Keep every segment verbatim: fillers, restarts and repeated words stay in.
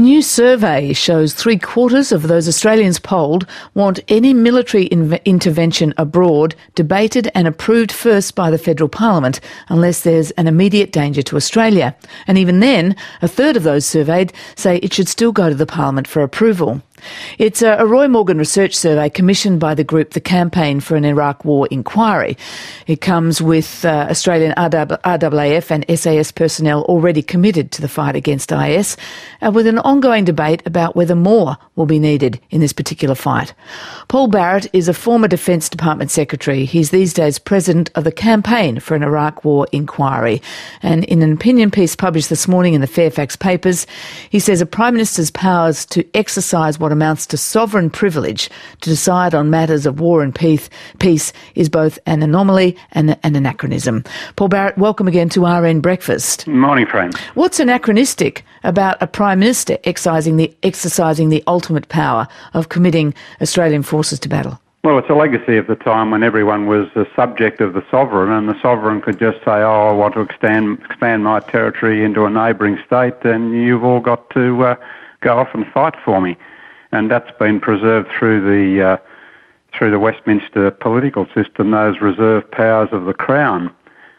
new survey shows three quarters of those Australians polled want any military inv- intervention abroad debated and approved first by the federal parliament unless there's an immediate danger to Australia. And even then, a third of those surveyed say it should still go to the parliament for approval. It's a Roy Morgan research survey commissioned by the group The Campaign for an Iraq War Inquiry. It comes with uh, Australian R A A F and S A S personnel already committed to the fight against I S, uh, with an ongoing debate about whether more will be needed in this particular fight. Paul Barrett is a former Defence Department Secretary. He's these days president of The Campaign for an Iraq War Inquiry. And in an opinion piece published this morning in the Fairfax Papers, he says a Prime Minister's powers to exercise what amounts to sovereign privilege to decide on matters of war and peace, peace is both an anomaly and an anachronism. Paul Barrett, welcome again to R N Breakfast. Morning, friend. What's anachronistic about a Prime Minister exercising the, exercising the ultimate power of committing Australian forces to battle? Well, it's a legacy of the time when everyone was a subject of the sovereign, and the sovereign could just say, oh, I want to expand, expand my territory into a neighbouring state, and you've all got to uh, go off and fight for me. And that's been preserved through the uh, through the Westminster political system, those reserved powers of the Crown.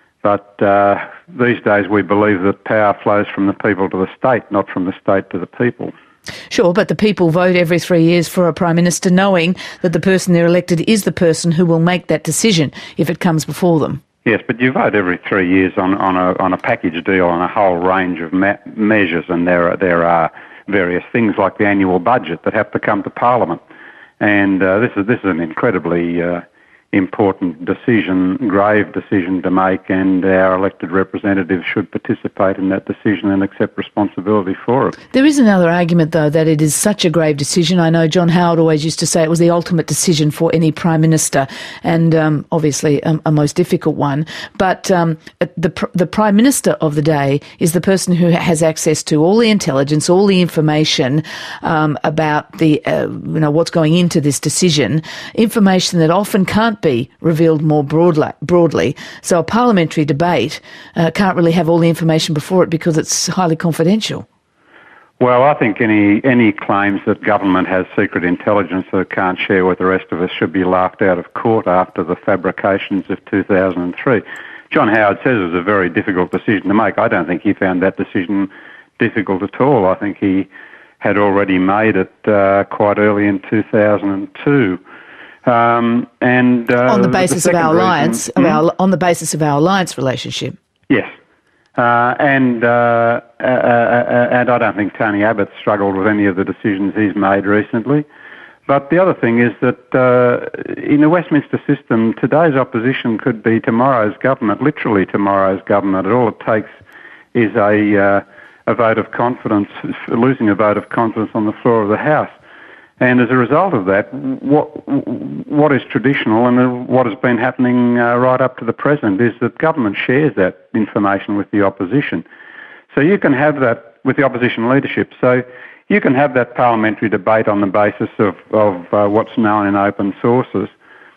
But uh, these days we believe that power flows from the people to the state, not from the state to the people. Sure, but the people vote every three years for a Prime Minister knowing that the person they're elected is the person who will make that decision if it comes before them. Yes, but you vote every three years on, on, a, on a package deal on a whole range of ma- measures, and there are, there are various things like the annual budget that have to come to Parliament. And uh, this is this is an incredibly uh, important decision, grave decision to make, and our elected representatives should participate in that decision and accept responsibility for it. There is another argument, though, that it is such a grave decision. I know John Howard always used to say it was the ultimate decision for any Prime Minister, and um, obviously a, a most difficult one. But um, the the Prime Minister of the day is the person who has access to all the intelligence, all the information um, about the uh, you know what's going into this decision, information that often can't be revealed more broadly. broadly. So a parliamentary debate uh, can't really have all the information before it because it's highly confidential. Well, I think any any claims that government has secret intelligence that it can't share with the rest of us should be laughed out of court after the fabrications of two thousand three. John Howard says it was a very difficult decision to make. I don't think he found that decision difficult at all. I think he had already made it uh, quite early in two thousand two. Um, and uh, on the basis the of our reason, alliance, hmm? of our, on the basis of our alliance relationship. Yes, uh, and uh, uh, uh, and I don't think Tony Abbott struggled with any of the decisions he's made recently. But the other thing is that uh, in the Westminster system, today's opposition could be tomorrow's government, literally tomorrow's government. And all it takes is a uh, a vote of confidence, losing a vote of confidence on the floor of the House. And as a result of that, what what is traditional and what has been happening uh, right up to the present is that government shares that information with the opposition. So you can have that with the opposition leadership. So you can have that parliamentary debate on the basis of, of uh, what's known in open sources,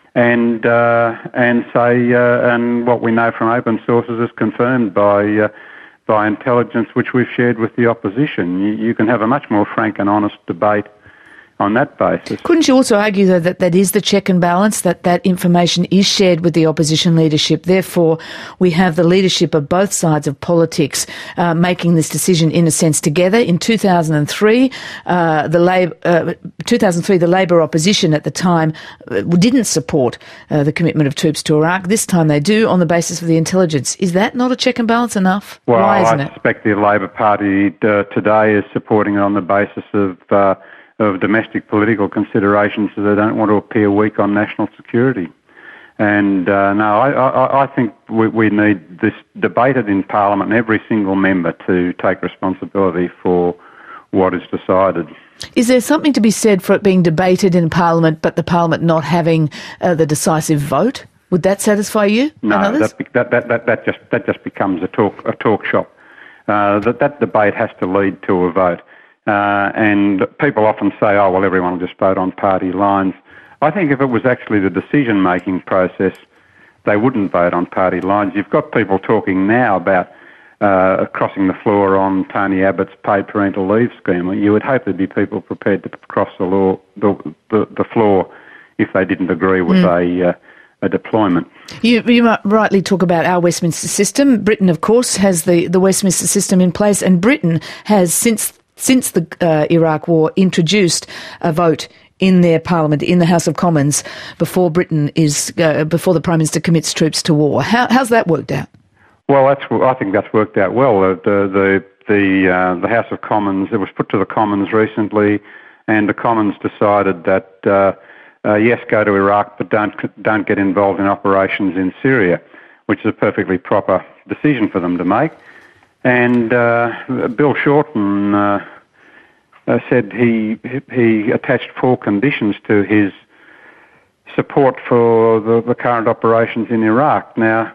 and uh, and say uh, and what we know from open sources is confirmed by uh, by intelligence which we've shared with the opposition. You, you can have a much more frank and honest debate on that basis. Couldn't you also argue, though, that that is the check and balance, that that information is shared with the opposition leadership? Therefore, we have the leadership of both sides of politics uh, making this decision, in a sense, together. In two thousand three, uh, the Labor, uh, two thousand three, the Labor opposition at the time uh, didn't support uh, the commitment of troops to Iraq. This time they do, on the basis of the intelligence. Is that not a check and balance enough? Well, Why isn't I it? suspect the Labor Party uh, today is supporting it on the basis of uh, of domestic political considerations, so they don't want to appear weak on national security. And uh, no, I, I, I think we, we need this debated in Parliament and every single member to take responsibility for what is decided. Is there something to be said for it being debated in Parliament but the Parliament not having uh, the decisive vote? Would that satisfy you no, and others? That, that, that, that, that, just, that just becomes a talk, a talk shop. Uh, that, that debate has to lead to a vote. Uh, and people often say, oh, well, everyone will just vote on party lines. I think if it was actually the decision-making process, they wouldn't vote on party lines. You've got people talking now about uh, crossing the floor on Tony Abbott's paid parental leave scheme. You would hope there'd be people prepared to cross the law, the, the, the floor if they didn't agree with mm. a, uh, a deployment. You, you might rightly talk about our Westminster system. Britain, of course, has the, the Westminster system in place, and Britain has, since since the uh, Iraq War, introduced a vote in their parliament, in the House of Commons, before Britain is uh, before the Prime Minister commits troops to war. How, how's that worked out? Well, that's I think that's worked out well. The the the uh, the House of Commons, it was put to the Commons recently, and the Commons decided that uh, uh, yes, go to Iraq, but don't don't get involved in operations in Syria, which is a perfectly proper decision for them to make. And uh, Bill Shorten uh, uh, said he he attached four conditions to his support for the, the current operations in Iraq. Now,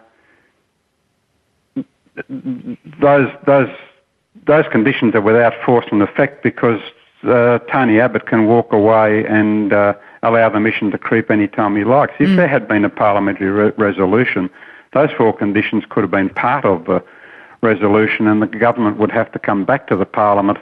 those those those conditions are without force and effect because uh, Tony Abbott can walk away and uh, allow the mission to creep any time he likes. If mm. there had been a parliamentary re- resolution, those four conditions could have been part of the resolution, and the government would have to come back to the Parliament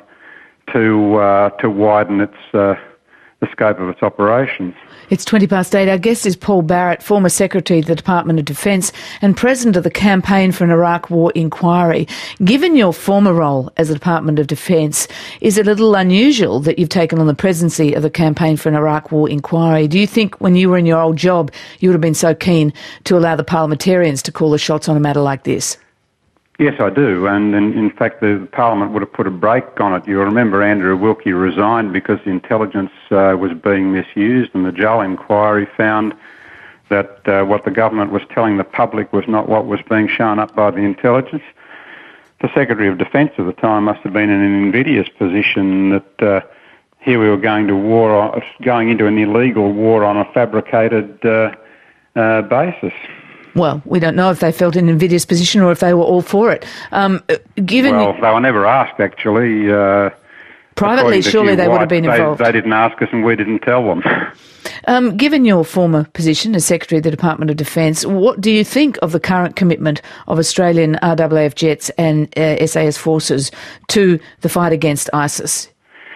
to uh, to widen its uh, the scope of its operations. It's twenty past eight. Our guest is Paul Barrett, former Secretary of the Department of Defence and President of the Campaign for an Iraq War Inquiry. Given your former role as the Department of Defence, is it a little unusual that you've taken on the presidency of the Campaign for an Iraq War Inquiry? Do you think when you were in your old job you would have been so keen to allow the parliamentarians to call the shots on a matter like this? Yes, I do, and in, in fact the Parliament would have put a brake on it. You'll remember Andrew Wilkie resigned because the intelligence uh, was being misused, and the Joel inquiry found that uh, what the government was telling the public was not what was being shown up by the intelligence. The Secretary of Defence at the time must have been in an invidious position that uh, here we were going to war, on, going into an illegal war on a fabricated uh, uh, basis. Well, we don't know if they felt an invidious position or if they were all for it. Um, given well, they were never asked, actually. Uh, privately, surely they White, would have been involved. They, they didn't ask us and we didn't tell them. Um, given your former position as Secretary of the Department of Defence, what do you think of the current commitment of Australian R A A F jets and uh, S A S forces to the fight against ISIS?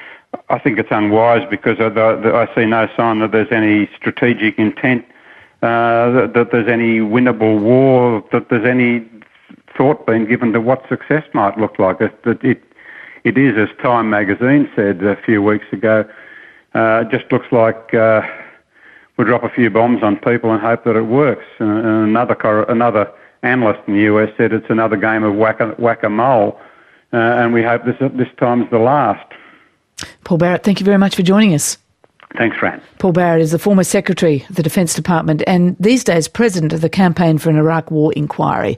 I think it's unwise because I, the, I see no sign that there's any strategic intent Uh, that, that there's any winnable war, that there's any thought being given to what success might look like. It, it, it, it is, as Time magazine said a few weeks ago, uh, it just looks like uh, we drop a few bombs on people and hope that it works. Uh, and another another analyst in the U S said it's another game of whack a, whack-a-mole, uh, and we hope this this time's the last. Paul Barrett, thank you very much for joining us. Thanks, Fran. Paul Barrett is the former Secretary of the Defence Department and these days President of the Campaign for an Iraq War Inquiry.